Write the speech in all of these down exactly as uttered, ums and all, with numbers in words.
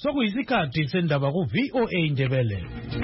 sokuyisikhathi sendaba ku V O A Ndebele.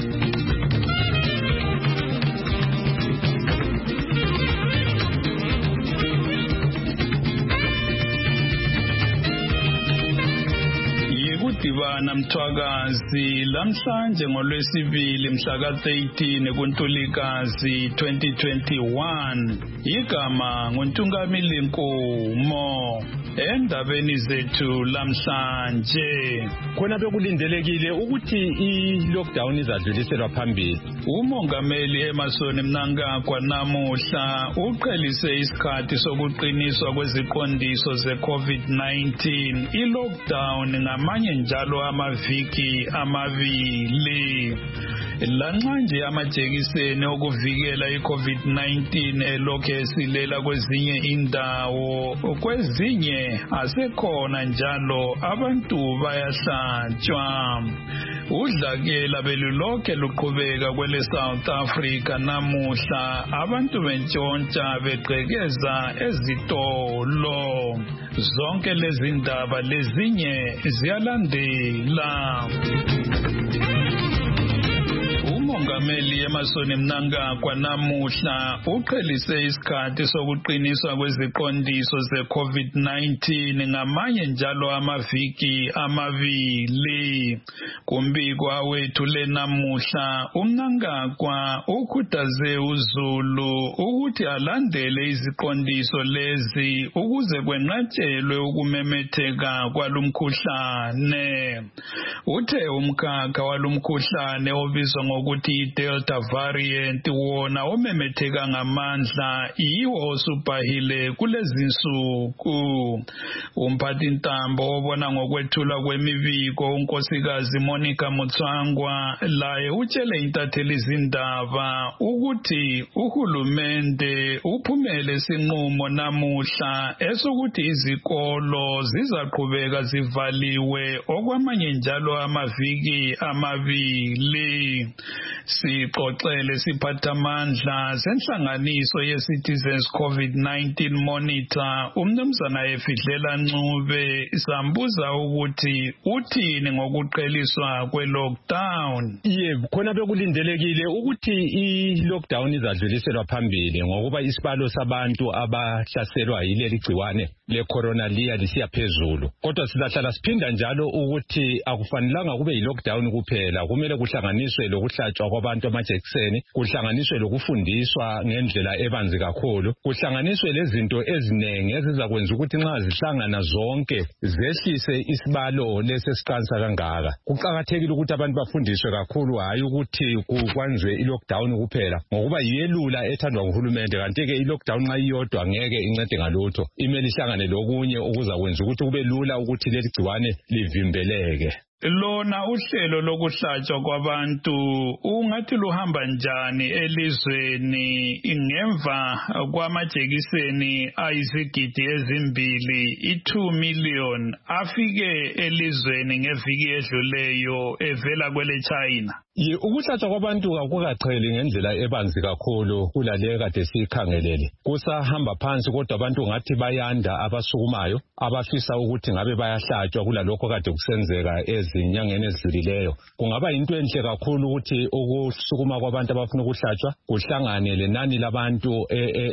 Dibana Mthwakazi lamhlanje ngolwesibili mhla ka thirteen kuNtulikazi twenty twenty-one igama nguNtungamili Nkomo. Endabeni zethu lamhlanje khona bekulindelekile ukuthi i-lockdown izadluliselwa phambili. Umongameli Emmerson Mnangagwa namuhla uqhelise isikhathi sokuqiniswa kweziqondiso ze-COVID nineteen. I-lockdown ngamanye njalo amaviki amabili. Lanxanje amajekiseni okuvikela i-COVID nineteen elokhu esilela kwezinye indawo, kwezinye asekhona njalo abantu bayahlatshwa. Udlakela belulokhe luqhubeka kwele South Africa namuhla abantu bentshontsha begqekeza ezitolo. Zonke lezi ndaba lezinye ziyalandela. Umongameli Emmerson Mnangagwa namuhla uqhelise isikhathi sokuqiniswa kweziqondiso ze-COVID nineteen ngamanye njalo amaviki amabili. Kumbiko awethu lenamuhla uMnangagwa ukhuthaze uZulu ukuthi alandele iziqondiso lezi ukuze kwenqatshelwe ukumemetheka kwalumkhuhlane. Uthe umkhakha walumkhuhlane obizwa ngokuthi i-Delta variant wona omemetheka ngamandla yiwo osubhahile kulezi nsuku. Umphathintambo obona ngokwethula kwemibiko unkosikazi Monica Mutswangwa laye utshele intatheli izindaba ukuthi uhulumende uphumele isinqumo namuhla esokuthi izikolo zizaqhubeka zivaliwe okwamanye njalo amaviki amabili. Sixoxele siphathamandla senhlanganiso ye-Citizens COVID nineteen Monitor umnumzana Efidlela Ncube sambuza ukuthi uthini ngokuqheliswa kwe-lockdown. Yebo, khona bekulindelekile ukuthi i-lockdown izadluliselwa phambili ngokuba isibalo sabantu abahlaselwa yileli gciwane le-corona liya lisiya phezulu. Kodwa sizahlala siphinda njalo ukuthi akufanelanga kube yi-lockdown kuphela, kumele kuhlanganiswe lokuhlatshwa kwabantu amajekiseni, kuhlanganiswe lokufundiswa ngendlela ebanzi kakhulu, kuhlanganiswe lezinto eziningi ezizakwenza ukuthi nxa zihlangana zonke zehlise isibalo lesesiqansa kangaka. Kuqakathekile ukuthi abantu bafundiswe kakhulu, hayi ukuthi kukwanzwe i-lockdown kuphela ngokuba yiyelula ethandwa nguhulumende, kanti ke i-lockdown nxa iyodwa ngeke incede ngalutho. Imele ihlangane lokunye okuzakwenza ukuthi kube lula ukuthi leli gciwane livimbeleke. Lona uhlelo lokuhlatshwa kwabantu ungathi luhamba njani elizweni ngemva kwamajekiseni ayizigidi ezimbili i-two million afike elizweni ngeviki edluleyo evela kwele China? Ye ukuhlatshwa kwabantu akukaqheli ngendlela ebanzi kakhulu kulale kade sikhangelele. Kusahamba phansi kodwa abantu ngathi bayanda abasukumayo abafisa ukuthi ngabe bayahlatshwa kulalokho kade kusenzeka ezinyangeni ezidlulileyo. Kungaba into enhle kakhulu ukuthi ukusukuma kwabantu abafuna ukuhlatshwa kuhlangane lenani labantu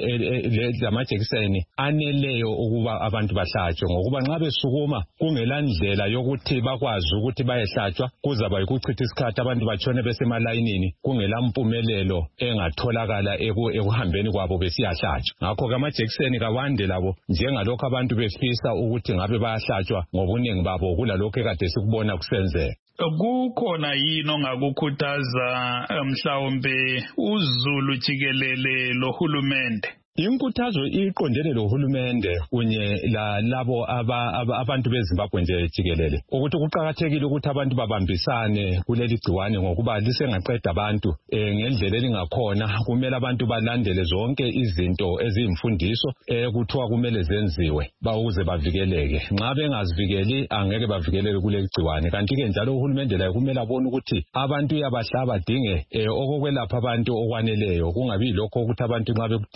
lamajekiseni aneleyo ukuba abantu bahlatshwe, ngokuba nxa besukuma kungela ndlela yokuthi bakwazi ukuthi bayehlatshwa kuzaba yikuchitha isikhathi abantu batshone besemalayinini kungela mpumelelo engatholakala ekuhambeni kwabo besiyahlatshwa. Ngakho amajekiseni kawande labo njengalokho abantu befisa ukuthi ngabe bayahlatshwa ngobuningi babo kulalokho kade sikubona kusenzeka. Kukhona yini ongakukhuthaza mhlawumbe uZulu jikelele lohulumende? Inkuthazo iqondene lohulumende kunye la labo aba, aba abantu beZimbabwe nje jikelele ukuthi kuqhakathekile ukuthi abantu babambisane kuleli gciwane ngokuba lisengaqeda abantu e, ngendlela elingakhona. Kumele abantu balandele zonke izinto eziyimfundiso ekuthiwa kumele zenziwe bawuze bavikeleke. Nxa bengazivikeli angeke bavikeleke kuleli gciwane. Kanti ke njalo uhulumende laye kumele abone ukuthi abantu uyabahlaba dinge e, okokwelapha abantu okwaneleyo, kungabi lokho ukuthi abantu nxa bekudinga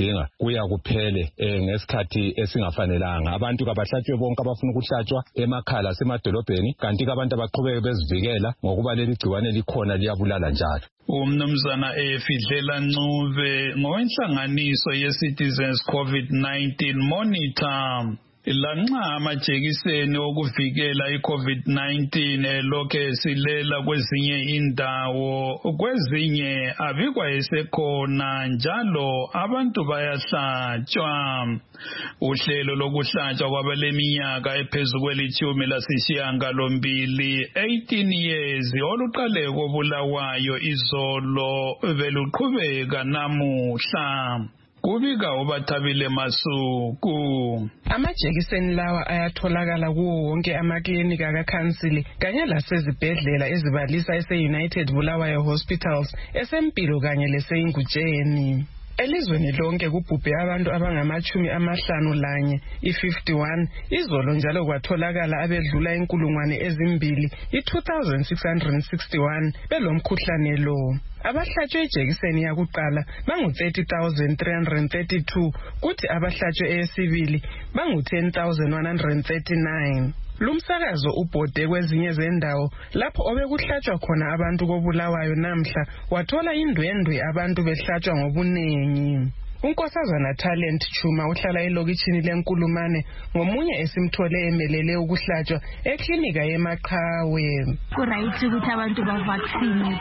kubuya kuphele eh, ngesikhathi esingafanelanga. Abantu kabahlatshwe bonke abafuna ukuhlatshwa emakhaya lasemadolobheni, kanti abantu abaqhubeke bezivikela ngokuba leli gciwane likhona liyabulala njalo. Umnumzana Efidlela Ncube ngowenhlanganiso ye-Citizens COVID nineteen Monitor. Lanxa amajekiseni okuvikela i-COVID nineteen elokhe silela kwezinye indawo, kwezinye abikwa esekhona njalo abantu bayahlatshwa. Uhlelo lokuhlatshwa kwabaleminyaka ephezu kwelitshumi lasishiyagalombili eighteen years oluqale koBulawayo izolo beluqhubeka namuhla. Kubika uBathabile Masuku. Amajekiseni lawa ayatholakala kuwo wonke amaklinika kakhansili kanye lasezibhedlela ezibalisa ese-United Bulawayo Hospitals, esempilo kanye leseyingutsheni. Elizweni lonke kubhubhe abantu abangamachumi amahlanu lanye, i-fifty-one, izolo njalo kwatholakala abedlula inkulungwane ezimbili, i-two thousand six hundred sixty-one, belomkhuhlane lo. Abahlatshwe ijekiseni yakuqala bangu-thirty thousand three hundred thirty-two, kuthi abahlatshwe eyesibili bangu-ten thousand one hundred thirty-nine. Lumsakazo ubhode kwezinye zendawo lapho obekuhlatshwa khona abantu koBulawayo namhla wathola indwendwe abantu behlatshwa ngobunengi. Unkosazana Talent Chuma uhlala elokitshini leNkulumane ngomunye esimthole emelele ukuhlatshwa eklinika yeMaqhawe. Kuright ukuthi abantu ba vaccine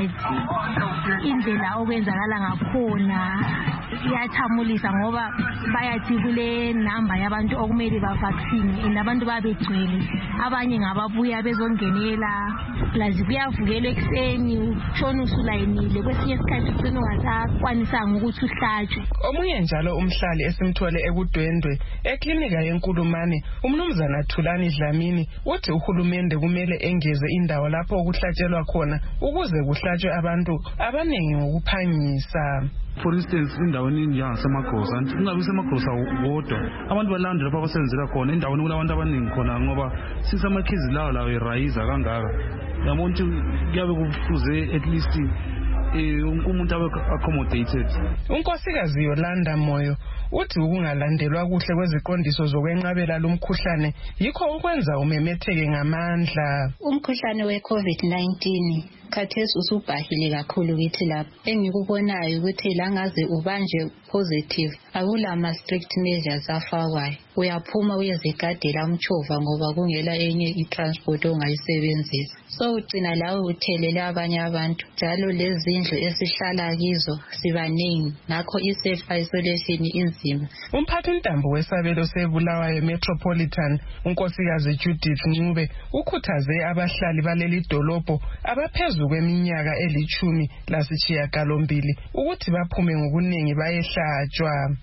but indlela okwenzakala ngakhona iyathamulisa ngoba bayathi kule number yabantu okumele ba vaccine and abantu babegcwele, abanye ngababuya bezongenela plazi kuyavukela ekseni utshona usulayinile, kwesinye isikhathi uthina ungasakwanisanga ukuthi uhlatshwe. Omunye njalo umhlali esimthole ekudwendwe eklinika yeNkulumane, umnumzana Thulani Dlamini, uthi uhulumende kumele engeze indawo lapho ukuhlatshelwa khona ukuze kuhlatshwe abantu abaningi ngokuphangisa. For instance, indaweni enjengasemaGrosa, kungabi semaGrosa wodwa, abantu balanda lapho abasebenzela khona endaweni kulabantu abaningi khona ngoba since amakhizi lawo lawo erayiza kangaka, yabona ukuthi kuyabe kufuze at least umuntu abe accommodated. Unkosikazi Yolanda Moyo uthi ukungalandelwa kuhle kweziqondiso zokwenqabela lumkhuhlane yikho ukwenza umemetheke ngamandla. Umkhuhlane we-COVID nineteen khathesi usubhahile kakhulu kithi lapha. Engikubonayo ukuthi la ngaze ubanje positive akulama strict measures afakwayo. Uyaphuma uyezigadela umchova ngoba kungela enye i-transport ongayisebenzisa. So ugcina lawe uthelela abanye abantu. Njalo lezi indlu esihlala kizo sibaningi, ngakho i-self isolation inzima. Umphathintambo wesabelo seBulawayo Metropolitan, unkosikazi Judith Ncube, ukhuthaze abahlali baleli dolobho abaphezu kweminyaka elitshumi lasishiyagalombili ukuthi baphume ngobuningi bayehlatshwa.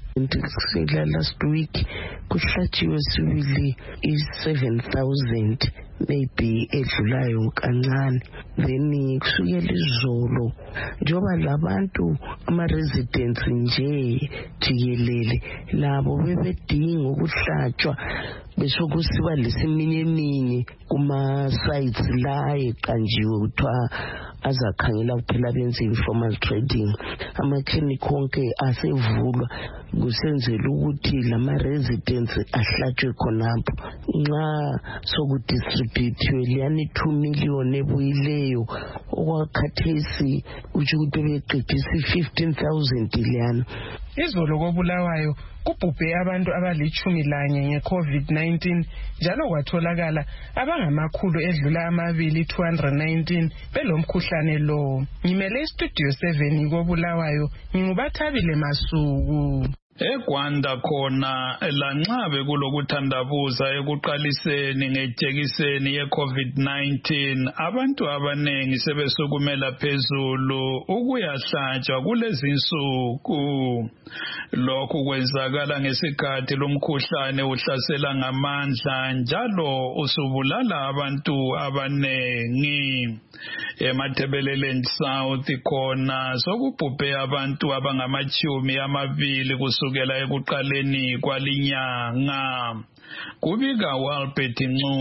Last week kuhlatshiwe sibili i-seven thousand maybe edlulayo kancane, then kusukela izolo njoba labantu ama-residents nje jikelele labo bebedinga ukuhlatshwa besokusiba lesiminyeminya kuma-sites la eqanjiwe kuthiwa azakhangela kuphela benze informal trading. Amaklinikhi onke asevulwa kusenzela ukuthi lama-residents ahlatshwe khonapho. Nxa sokudistributhiwe liyani two million ebuyileyo okwakhathesi utsho ukuthi beqedisa i-fifteen thousand liyana. Izolo koBulawayo kubhubhe abantu abalitshumi lanye nge-COVID nineteen njalo kwatholakala abangamakhulu edlula amabili two hundred nineteen belomkhuhlane lo. Ngimele istudio seven koBulawayo, nginguBathabile Masuku. EGwanda khona lanxa bekulokuthandabuza ekuqaliseni ngejekiseni ye-COVID nineteen, abantu abanengi sebesukumela phezulu ukuyahlatshwa kulezi insuku. Lokhu kwenzakala ngesikhathi lumkhuhlane uhlasela ngamandla njalo usubulala abantu abanengi. EMatabeleland South khona sokubhubhe abantu abangamachumi amabili kusukela ekuqaleni kwalinyanga. kubika Walbert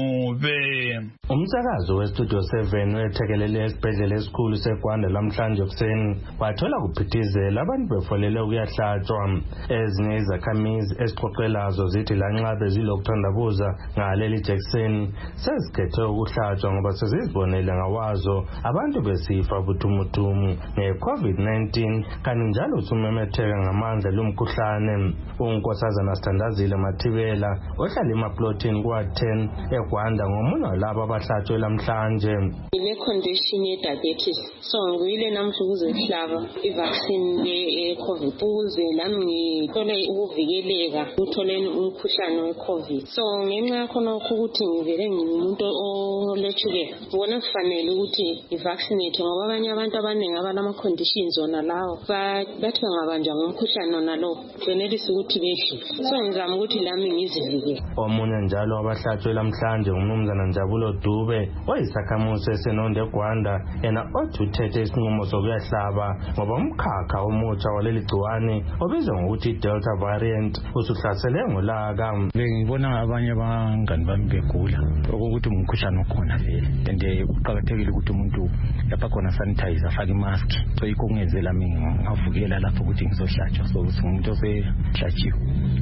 Ncube. Umsakazo weStudio seven wethekelele esibhedlela esikhulu seGwanda lamhlanje kuseni wathola kuphithizela abantu befolele ukuyahlatshwa. Ezinye izakhamizi esiqoqelazo zithi lanxa bezilokuthandabuza ngaleli jekiseni sezikhethe ukuhlatshwa ngoba sezizibonele ngawazo abantu besifa buthumuthum nge-COVID nineteen kanti njalo usumemetheka ngamandla lomkhuhlane. uNkosazana Sithandazile Mathibela ohlala emaplotini kwa ten eGwanda ngomunye walabo abahlatshwe lamhlanje. Ine condition ye diabetes so ngiyile namhla ukuzehlaba ivaccine ye COVID ukuze nami ngithole ukuvikeleka utholeni umkhuhlane we-COVID. So ngenxa yakho nokho ukuthi ngivele ngimuntu olethukela bona kufanele ukuthi i-vaccinate ngoba abanye abantu abaningi abanama conditions ona lawo bathi bangabanjwa ngumkhuhlane ona lo benelisa ukuthi behle. So ngizama ukuthi lami ngizivikele. Omunye njalo abahlatshwe lamhlanje uMnumzana Njabulo Dube oyisakhamuzi esenonde eGwanda yena othi uthethe isinqumo sokuyahlaba ngoba umkhakha omutsha waleli gciwane obizwa ngokuthi Delta variant usuhlasele ngolaka. Ngibona abanye abangani bami begula ukuthi umkhuhlane okhona vele and kuqakathekile ukuthi umuntu lapha khona sanitizer afake imask. So yikho kungenzela mina ngavukela lapho ukuthi ngizohlatshwa so umuntu osehlatshiwe.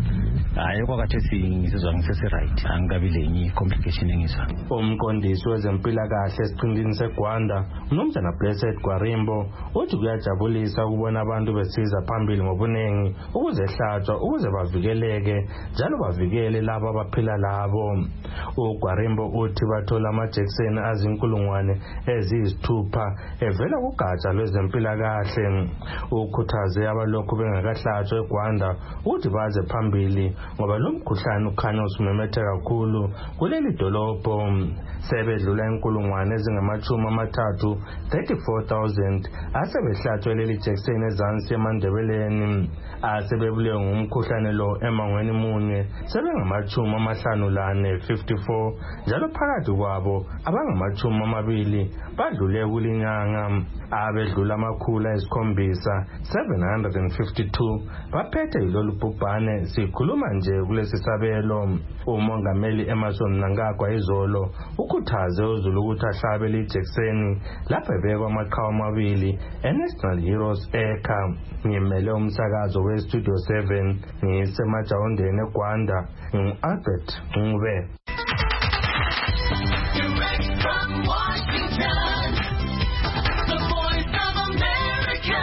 Hayi kwakathe ngizizwa ngisese-right angikabi lenye complication engizwa. Umqondisi wezempilakahle esiqindini seGwanda uMnumzana Blessed Gwarimbo uthi kuyajabulisa ukubona abantu besiza phambili ngobunengi ukuze hlatshwa ukuze bavikeleke njalo bavikele labo abaphila labo. uGwarimbo uthi bathola amajekiseni azinkulungwane eziyisithupha evela kugatsha lwezempilakahle. Ukhuthaze abalokhu bengakahlatshwa eGwanda ukuthi baze phambili ngoba lo mkhuhlane ukhanya usumemetheka kakhulu kuleli dolobho. Sebedlula inkulungwane ezingamachumi amathathu thirty-four thousand asebehlatshwe leli jekiseni ezansi eMandebeleni. Asebebulewe ngumkhuhlane lo emangweni munye sebengamachumi amahlanu lane fifty-four njalo phakathi kwabo abangamachumi amabili badlule kulinyanga. Abedlula amakhulu esikhombisa seven hundred fifty-two baphethe yilolu bhubhane. Sikhuluma nje kulesi sabelo. uMongameli Emerson Mnangagwa izolo ukhuthaze uZulu ukuthi ahlabe lijekiseni lapho ebekwa amaqhawe amabili eNational Heroes Acre. Ngimele umsakazo weStudio seven ngisemajawondeni eGwanda ngu-Albert Ncube. Direct from Washington, the Voice of America,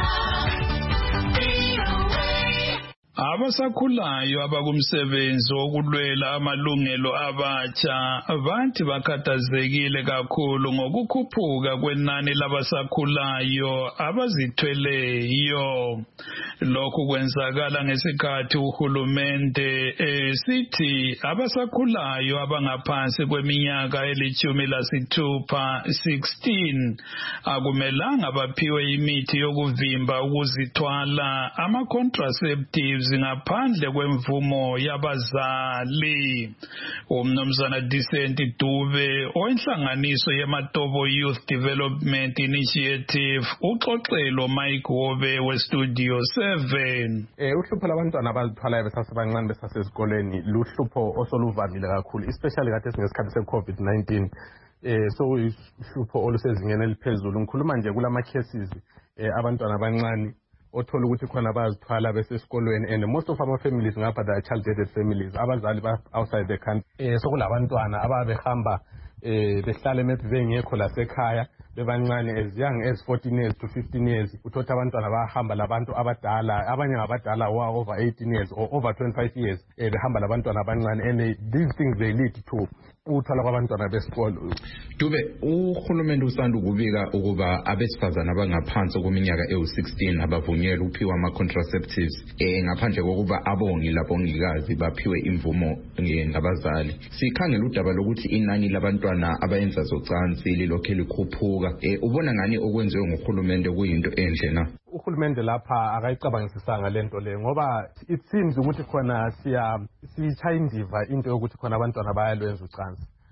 V O A. Abasakhulayo abakumsebenzi wokulwela amalungelo abatsha bathi bakhathazekile kakhulu ngokukhuphuka kwenani labasakhulayo abazithweleyo. Lokhu kwenzakala ngesikhathi uhulumende esithi abasakhulayo abangaphansi kweminyaka elithumi lasithupha sixteen akumelanga baphiwe imithi yokuvimba ukuzithwala ama-contraceptives ngaphandle kwemvumo yabazali. uMnumzana Decent Dube owenhlanganiso yeMatobo Youth Development Initiative uxoxelo Mike Wobe weStudio seven. Eh uhlupho labantwana abazithwalayo besasebancane besasesikoleni luhlupho osoluvamile kakhulu especially kade singesikhathi se-COVID nineteen. Eh so uhlupho olusezingeni eliphezulu. Ngikhuluma nje kulama cases eh abantwana abancane othola ukuthi khona bazithwala besesikolweni and most of our families ngapha they are child-headed families. Abazali ba outside the country. Eh so kulabantwana ababehamba eh behlala maybe bengekho lasekhaya bebancane as young as fourteen years to fifteen years. Uthola abantwana bahamba labantu abadala abanye ngabadala wa over eighteen years or over twenty-five years eh behamba labantwana abancane and these things they lead to uthola kwabantwana besikolo. Dube uhulumende usanda ukubika ukuba abesifazana abangaphansi kweminyaka ewu sixteen abavunyelwe ukuphiwa ama contraceptives eh ngaphandle kokuba abongi labongikazi baphiwe imvumo ngabazali. Sikhangela udaba lokuthi inani labantwana abayenza zocansi lilokhe likhuphuka. Eh ubona ngani okwenziwe nguhulumende kuyinto enhle na? Uhulumende lapha akayicabangisisanga lento le ngoba it seems ukuthi khona siya sichayindiva into yokuthi khona abantwana bayalwenza ucansi.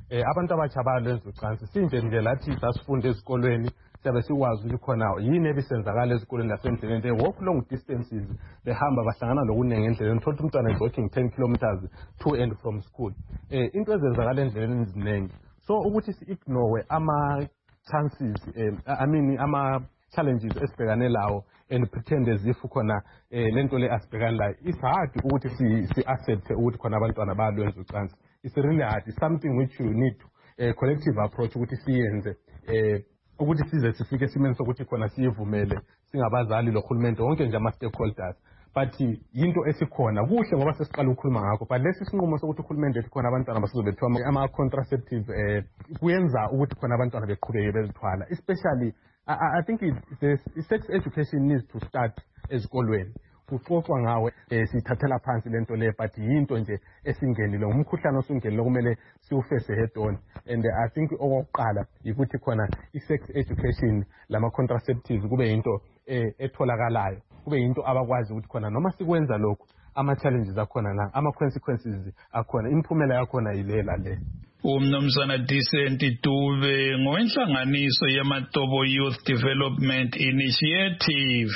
eh abantu abatsha balwenza ucansi sinje nje lathi sasifunda ezikolweni siyabe sikwazi ukuthi khona yini ebisenzakala ezikolweni lasendleleni they walk long distances behamba bahlangana lokunenge endleleni thola umntwana is walking ten kilometers to and from school eh into ezenzakala endleleni eziningi so ukuthi si ignore ama chances um, I mean ama challenges esibhekane lawo and pretend as if khona eh lento le asibhekane la it's hard ukuthi si si accept ukuthi khona abantwana balwenza ucansi it's really hard it's something which you need to a uh, collective approach ukuthi siyenze eh ukuthi size sifike simeni sokuthi khona siyivumele singabazali lohulumende wonke nje ama stakeholders but into esikhona kuhle ngoba sesiqala ukukhuluma ngakho but lesi sinqumo sokuthi uhulumende ethi khona abantwana basizobethiwa ama contraceptive eh kuyenza ukuthi khona abantwana beqhubeke bezithwala especially I, I think it, the sex education needs to start ezikolweni kuxoxwa ngawe eh sithathela phansi lento le but yinto nje esingenile umkhuhlane osungenile kumele siufese head on and I think okokuqala ukuthi khona i-sex education lama contraceptives kube yinto etholakalayo kube yinto abakwazi ukuthi khona noma sikwenza lokho ama challenges akhona la ama consequences akhona imphumela yakhona yilela le umnumzana Decent Dube ngowenhlanganiso yamaTobo Youth Development Initiative.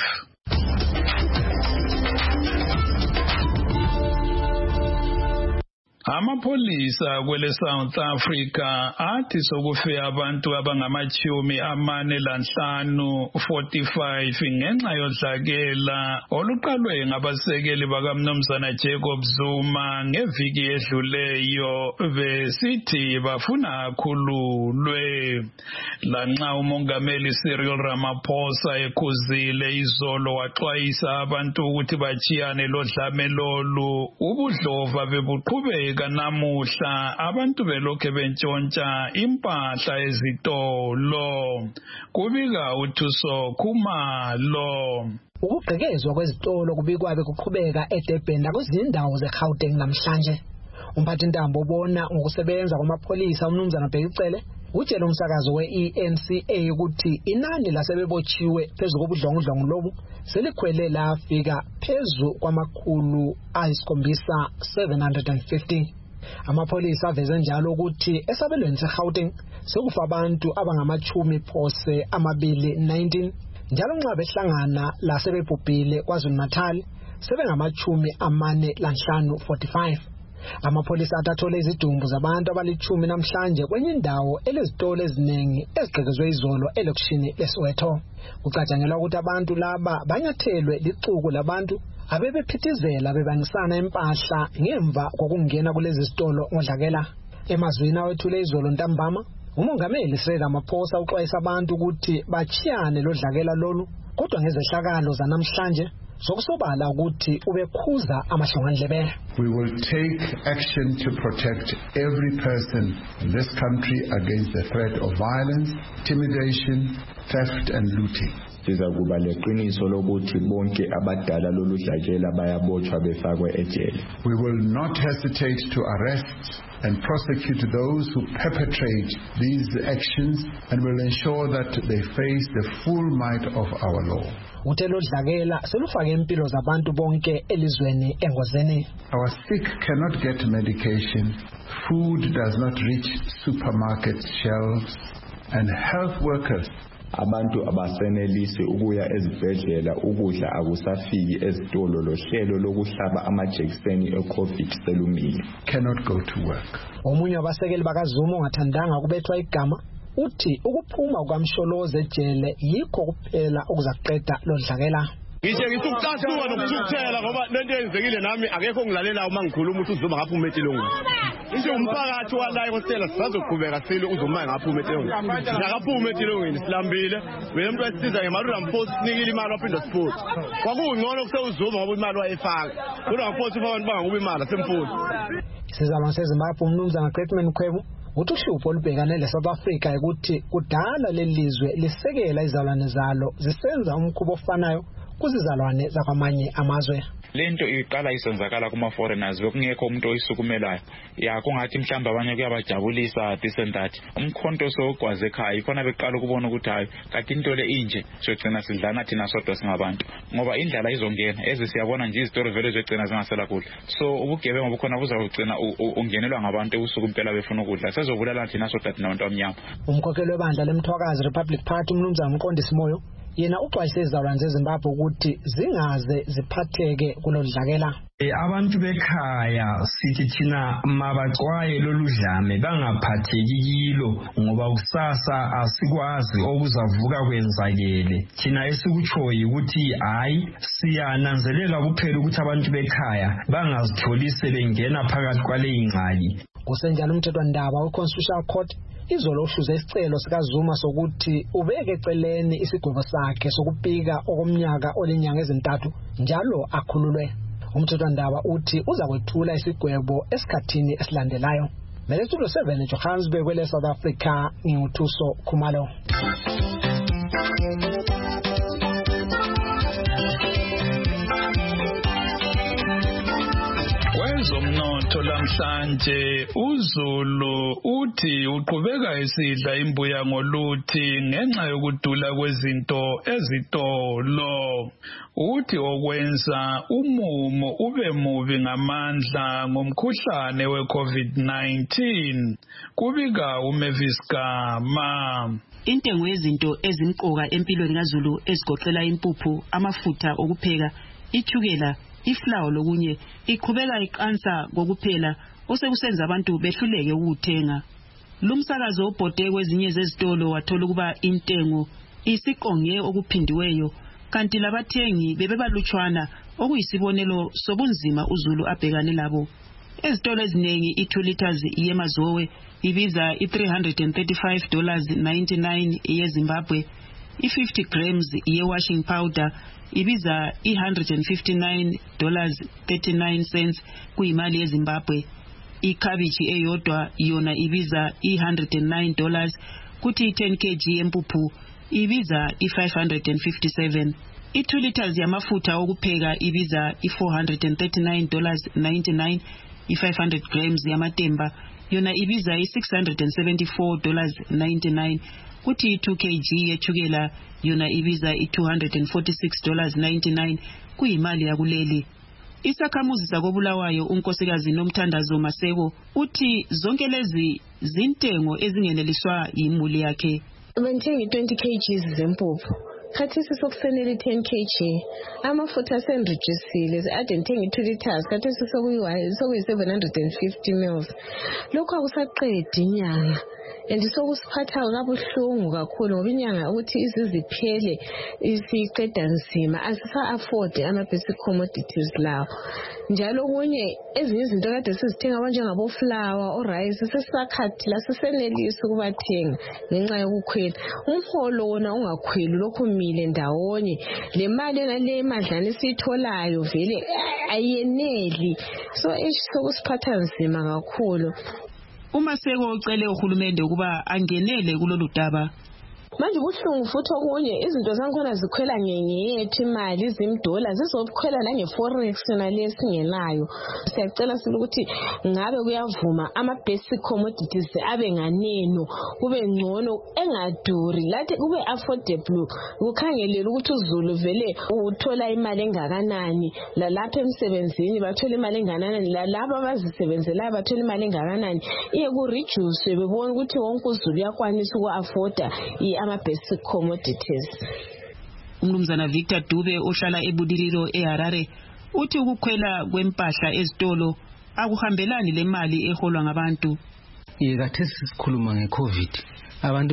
Amapolisa kwele South Africa athi sokufe abantu abangamachumi amane lanhlanu forty-five ngenxa yodlakela oluqalwe ngabasekeli bakamnumzana Jacob Zuma ngeviki edluleyo besithi bafuna akhululwe lanxa umongameli Cyril Ramaphosa ekhuzile izolo waxwayisa abantu ukuthi bachiyane lodlame lolu ubudlova bebuqhubeka namuhla abantu belokhe bentshontsha impahla ezitolo kubika uthuso Khumalo. Ukugqekezwa kwezitolo kubikwa bekuqhubeka eDurban nakuzindawo zeGauteng namhlanje. Umphathintambo ubona ngokusebenza kwamapolisa umnumzana Bhekicele utshela umsakazo we-E N C A ukuthi inani lasebebotshiwe phezu kobudlongudlongo lobu selikhwele lafika phezu kwamakhulu ayisikhombisa seven hundred fifty. Amapolisa aveze njalo ukuthi esabelweni seGauteng sekufa abantu abangamachumi phose amabili nineteen njalo nxa behlangana lasebebhubhile KwaZulu Natal sebengamachumi amane lanhlanu forty-five. Amapolisa atathole izidumbu zabantu abalichumi namhlanje kwenye indawo elezitolo eziningi ezigqekezwe izolo elokishini leSoweto. Kucatshangelwa ukuthi abantu laba banyathelwe licuk labantu abebephithizela bebangisana impahla ngemva kokungena kulezi zitolo ngodlakela. Emazwini awethule izolo ntambama umongameli Cyril Ramaphosa uxwayisa abantu ukuthi bachiyane lodlakela lolu kodwa ngezehlakalo zanamhlanje sokusobala ukuthi ubekhuza amahlongandlebe. We will take action to protect every person in this country against the threat of violence, intimidation, theft and looting. Sizakuba leqiniso lokuthi bonke abadala lolu dlakela bayabotshwa befakwe ejele. We will not hesitate to arrest and prosecute those who perpetrate these actions and will ensure that they face the full might of our law. Utelo dlakela selufake impilo zabantu bonke elizweni engozeni. Our sick cannot get medication, food does not reach supermarket shelves, and health workers abantu abasenelisi ukuya ezibhedlela ukudla akusafiki ezitolo lohlelo lokuhlaba amajekiseni eCovid selumile cannot go to work. Omunye wabasekeli bakaZuma ongathandanga kubethwa igama uthi ukuphuma kwamsholoze ejele yikho kuphela okuzaqeda lodlakela. Ngisho ngisukucasuka nokuthuthela ngoba lento yenzekile nami akekho ngilalela uma ngikhuluma ukuthi uZuma ngaphuma etilongweni. Ngisho umphakathi walayo kosela sisazoqhubeka sile uZuma ngaphuma etilongweni. Ngakaphuma etilongweni silambile umuntu wesiza ngemali uMphosi sinikile imali waphinda siphothi. Kwakungcono kuseuzuma ngoba imali wayefaka. Kodwa Mphosi abantu bangakuba imali asempholi. Sizalwane seZimbabwe umnumzana Greatman Khwebu uthi uhlupho olubhekane leSouth Africa ukuthi kudala lelizwe lisekela izalwane zalo zisenza umkhubo ofanayo kuzizalwane zakwamanye amazwe. Lento iqala isenzakala kuma foreigners bekungekho umuntu oyisukumelayo ya kungathi mhlamba abanye kuyabajabulisa decent that umkhonto sokwaze ekhaya ifana beqala ukubona ukuthi hayi kanti into le inje sogcina sidlana thina sodwa singabantu ngoba indlala izongena eze siyabona nje izitori vele zogcina zingasela kudla so ubugebengu obukhona buzawugcina ungenelwa ngabantu ebusuku impela befuna ukudla sezobulala thina sodwa thina abantu abanyama. Umkhokheli webandla leMthwakazi Republic Party umnumzana Mqondisi Moyo yena uxwayise izizalwane zeZimbabwe ukuthi zingaze ziphatheke kulodlakela. Abantu bekhaya sithi thina mabaxwaye loludlame bangaphatheki kilo ngoba kusasa asikwazi okuzavuka kwenzakele. Thina esikutshoyi ukuthi hayi siyananzelela kuphela ukuthi abantu bekhaya bangazitholi sebengena phakathi kwale ingxaki. Kusenjalo umthethwandaba we-Constitutional Court izolo uhluze isicelo sikaZuma sokuthi ubeke eceleni isigwebo sakhe sokupika okomnyaka olinyanga ezintathu njalo akhululwe. Umthethwandaba uthi uza kwethula isigwebo esikhathini esilandelayo. Melethulo seven Johannesburg kwele South Africa nguthuso Khumalo. Kwezomnotho lamhlanje uZulu uthi uqhubeka esidla imbuya ngoluthi ngenxa yokudula kwezinto ezitolo. Uthi okwenza umumo ube mubi ngamandla ngomkhuhlane we-COVID nineteen. Kubika uMavis Gama. Intengo yezinto ezimqoka empilweni kaZulu ezigoqela impuphu, amafutha okupheka, ithukela, iflour lokunye iqhubeka iqansa kokuphela osekusenza abantu behluleke ukuthenga. Lumsakazo obhode kwezinye zezitolo wathola ukuba intengo isiqonge okuphindiweyo kanti labathengi bebebalutshwana okuyisibonelo sobunzima uZulu abhekane labo. Ezitolo eziningi i two liters yemazowe ibiza i three hundred thirty-five dollars ninety-nine yeZimbabwe, i fifty grams ye washing powder ibiza i one hundred fifty-nine dollars thirty-nine cents kuyimali yeZimbabwe. Ikhabichi eyodwa yona ibiza i one hundred nine dollars kuthi ten kilograms yempuphu ibiza i five hundred fifty-seven. I two liters yamafutha okupheka ibiza i four hundred thirty-nine dollars ninety-nine. I five hundred grams yamatemba yona ibiza i six hundred seventy-four dollars ninety-nine. Kuthi two kilograms yethukela yona ibiza i two hundred forty-six dollars ninety-nine kuyimali yakuleli. Isakhamuzi sakobulawayo unkosikazi Nomthandazo Maseko uthi zonke lezi zintengo ezingeneliswa imuli yakhe. Benthenga twenty kilograms zempuphu. Khathi sisokusenela ten kilograms. Amafutha senreducile ade ngithenga two liters khathi sisokuyi sokuyi seven hundred fifty milliliters. Lokho akusaqedi inyanga. And sokusiphatha kabuhlungu kakhulu ngoba inyanga ukuthi iziziphele isiqeda nzima asisa afford ama basic commodities lawo. Njalo kunye ezinye izinto kade sizithenga kanje ngabo flour o rice sesakhathi la sisenelisa ukubathenga ngenxa yokukhwela. Umholo wona ungakhweli lokho mile ndawonye le mali nale emadlana sitholayo vele ayeneli so sokusiphatha nzima kakhulu. Umaseko ucele uhulumende ukuba angenele kulolu daba. Manje ubuhlungu futhi okunye izinto zankhona zikhwela ngeyethu imali izimdola zizokhwela nange forex nalesingelayo. Siyacela sile ukuthi ngabe kuyavuma ama basic commodities abe nganeno kube ngcono engaduri lathi kube affordable ukhangelela ukuthi uZulu vele uthola imali engakanani la lapha emsebenzini bathola imali engakanani la laba abazisebenzela bathola imali engakanani iye ku reduce bebona ukuthi wonke uZulu yakwanisa uku afforda ama basic commodities. Umnumzana Victor Dube ohlala eBudililo eHarare uthi ukukhwela kwempahla ezitolo akuhambelani le mali eholwa ngabantu. Yekathesi sikhuluma ngeCovid abantu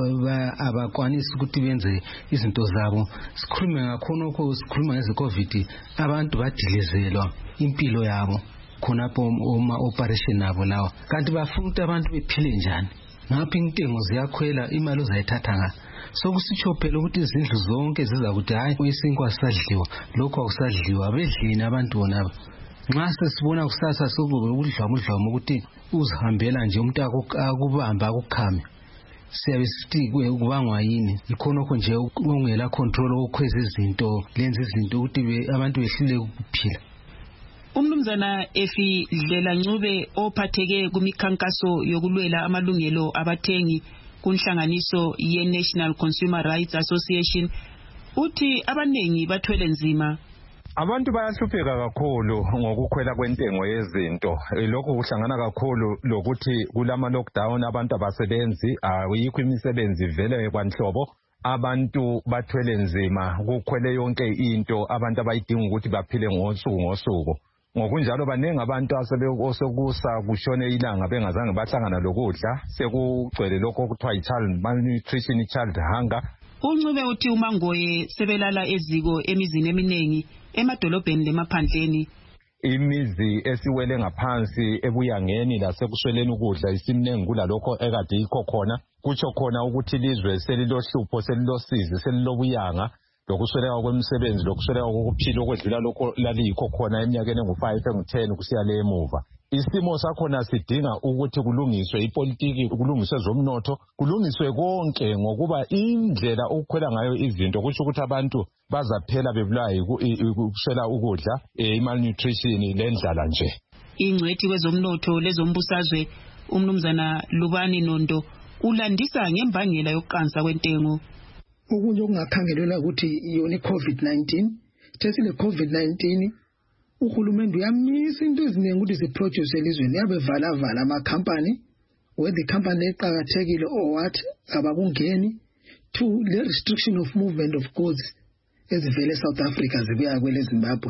abakwanisi ukuthi benze izinto zabo. Sikhulume ngakhonokho sikhuluma ngeCovid abantu badilizelwa impilo yabo khonapho uma operation nabo lawa kanti bafuna ukuthi abantu bephile njani. Ngaphi intengo ziyakhwela imali uzayithatha nga sokusitsho phela ukuthi izindlu zonke ziza ukuthi hayi isinkwa sadliwa lokho akusadliwa bedlini abantu bonaba nxa sesibona kusasa sokube udlwa udlwa ukuthi uzihambela nje umuntu akubamba akukhame siyabe sithi kubangwa yini ikhonokho nje ungela control okhweza izinto lenza izinto ukuthi abantu behlile ukuphila. Umnumzana Efi Dlela Ncube ophatheke kumikhankaso yokulwela amalungelo abathengi kunhlanganiso ye National Consumer Rights Association uthi abanengi bathwele nzima. Abantu bayahlupheka kakhulu ngokukhwela kwentengo yezinto. Lokho kuhlangana kakhulu lokuthi kulama lockdown abantu abasebenzi ayikho imisebenzi vele kwanhlobo. Abantu bathwele nzima kukhwele yonke into abantu abayidinga ukuthi baphile ngosuku ngosuku. Ngokunjalo baningi abantu asebekusa kushone ilanga bengazange bahlangana lokudla sekugcwele lokho okuthiwa i-child malnutrition, child hunger. Uncube uthi uMangoye sebelala eziko emizini eminingi emadolobheni lemaphandleni. Imizi esiwele ngaphansi ebuyangeni lasekusweleni ukudla isimnengi kulalokho ekade yikho khona kutsho khona ukuthi lizwe selilohlupho selilosizi selilobuyanga lokusweleka kwemisebenzi lokusweleka kokuphila okwedlula lokho lalikho khona eminyakeni engu-five engu-ten kusiya le emuva. Isimo sakhona sidinga ukuthi kulungiswe ipolitiki, kulungiswe zomnotho, kulungiswe konke ngokuba indlela ukukhwela ngayo izinto kusho ukuthi abantu bazaphela bebulawa ukuswela ukudla, i-malnutrition lendlala nje. Ingcwethi kwezomnotho lezombusazwe umnumzana Lubani Nondo ulandisa ngembangela yokuqansa kwentengo. Okunye okungakhangelelwa ukuthi yona i-COVID nineteen, thesile COVID nineteen uhulumende uyamisa into eziningi ukuthi ziproduce elizweni yabe vala vala amakhampani whether company eqhakathekile or what abakungeni to the restriction of movement of goods ezivele eSouth Africa zibuya kwele Zimbabwe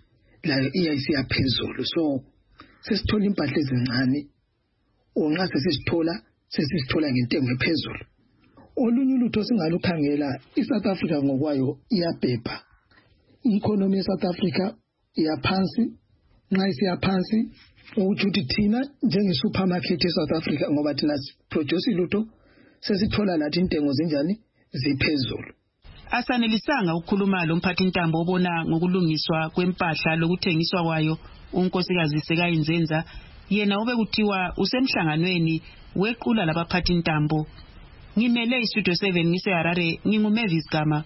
la I I C yaphezulu. So sesithola impahla ezincane onxa sesithola sesithola ngentengo ephezulu. Olunye ulutho singalukhangela iSouth Africa ngokwayo iyabhebha. I-economy eSouth Africa iyaphansi, nxa isiyaphansi ukuthi uthi thina njenge-supermarket eSouth Africa ngoba thina produce ilutho sesithola lathi intengo zinjani ziphezulu. Asanelisanga ukukhuluma lo mphathi ntambo obona ngokulungiswa kwempahla lokuthengiswa kwayo unkosikazi Sekayinzenza yena obe kuthiwa usemhlanganweni wequla labaphathi ntambo. Ngimele iStudio seven ngise Harare nginguMavis Gama.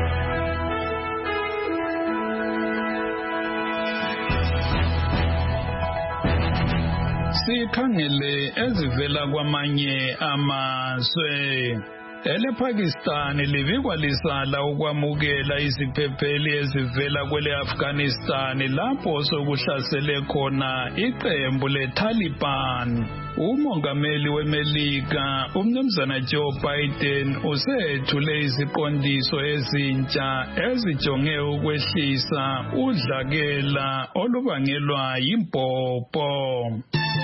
Sikhangele ezivela kwamanye amazwe. ElePakistan libikwa lisala ukwamukela iziphepheli ezivela kwele Afghanistan lapho sokuhlasele khona iqembu leTaliban. Umongameli weMelika umnumzana Joe Biden usethule iziqondiso ezintsha ezijonge ukwehlisa udlakela olubangelwa yimbhobho.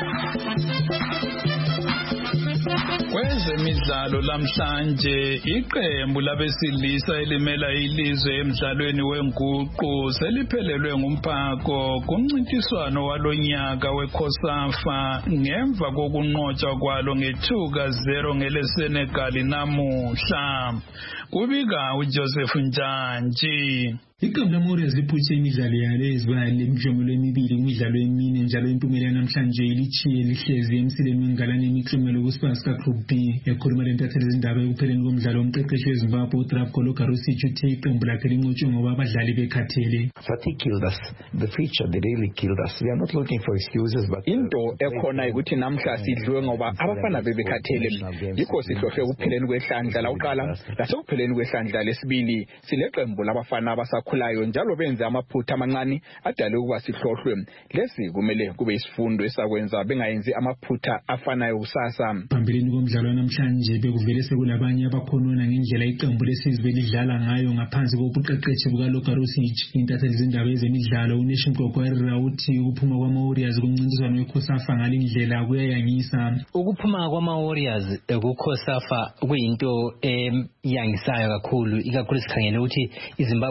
Kwezemidlalo lamhlanje iqembu labesilisa elimela ilizwe emidlalweni wenguqu seliphelelwe ngumphako kumncintiswano walonyaka weCOSAFA ngemva kokunqotshwa kwalo nge-two ka zero ngeleSenegal namuhla. Kubika uJoseph Njantshi. Iqembu laMorris liphuthe imidlalo yalo ezibali emijomelo emibili kumidlalo emine njalo impumelelo namhlanje lichiye lihlezi emsileni wengalane imiklomelo kusipasa Group B. Ekhuluma lentatheli izindaba ekupheleni komdlalo umqeqeshi weZimbabwe uDrabko Logarosic uthe iqembu lakhe linqotshwe ngoba abadlali bekhathele. Sathi killed us. The feature they really killed us. We are not looking for excuses but into ekhona ukuthi namhla sidliwe ngoba abafana bebekhathele. Yikho sihlohle kupheleni kwehlandla lawuqala lasekupheleni kwehlandla lesibili sileqembu labafana abasa khulayo njalo benze amaphutha amancane adale ukuba sihlohlwe. Lesi kumele kube isifundo esakwenza bengayenzi amaphutha afanayo kusasa. Phambili komdlalo namhlanje bekuvele sekulabanye abakhonona ngendlela iqembu lesizwe lidlala ngayo ngaphansi kobuqeqeshi buka Logarosic. Intatheli izindaba ezemidlalo uNation Kokwera uthi ukuphuma kwama-Warriors kumncintiswano weCOSAFA ngalindlela kuyayangisa. Ukuphuma kwama-Warriors kuCOSAFA kuyinto eyangisayo kakhulu ikakhulu sikhangele ukuthi iZimbabwe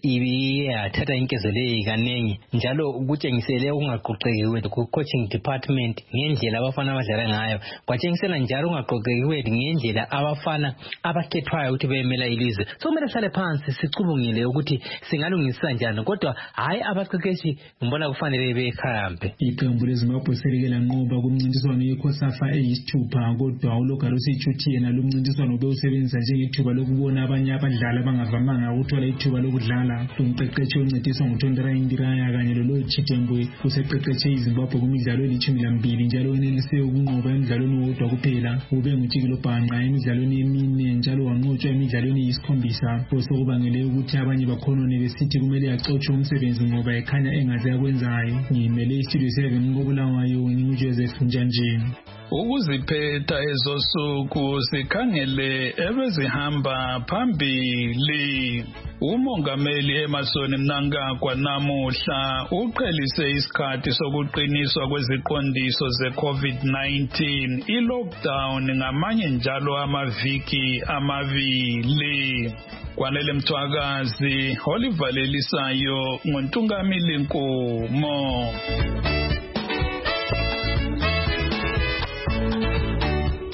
iyathatha inkezelelo kaningi njalo kutshengisele ungaqoqekiwe ku coaching department ngendlela abafana abadlala ngayo kwatshengisela njalo ungaqoqekiwe ngendlela abafana abakhethwayo ukuthi bemela ilizwe so kumele sale phansi sicubungile ukuthi singalungisa njani kodwa hayi abaqeqeshi ngibona kufanele bekhambe. Iqembu leZimbabwe selike lanqoba kumncintiswano yeCOSAFA eyisithupha kodwa uLogarusi Chuti yena lo mncintiswano bewusebenzisa njengethuba lokubona abanye abadlali abangavamanga ukuthola ithuba lokudlala. Umqeqeshi oncediswa nguTondera Indiraya kanye loLoyd Chitembwe useqeqeshe iZimbabwe kumidlalo elithumi lambili njalo wenelise ukunqoba emidlalweni wodwa kuphela. Ube nguTshikilo Bhanqa emidlalweni emine njalo wanqotshwa emidlalweni eyisikhombisa osokubangele ukuthi abanye bakhonone besithi kumele axotshwe umsebenzi ngoba ekhanya engaze akwenzayo. Ngimele iStudio seven koBulawayo nginguJoseph Njanjeni. Ukuziphetha ezosuku sikhangele ebezihamba phambili. Umongameli Emerson Mnangagwa namuhla uqhelise isikhathi sokuqiniswa kweziqondiso ze-COVID nineteen i-lockdown ngamanye njalo amaviki amabili. Kwanele Mthwakazi, Oliver Lelisayo, nguNtungamili Nkomo.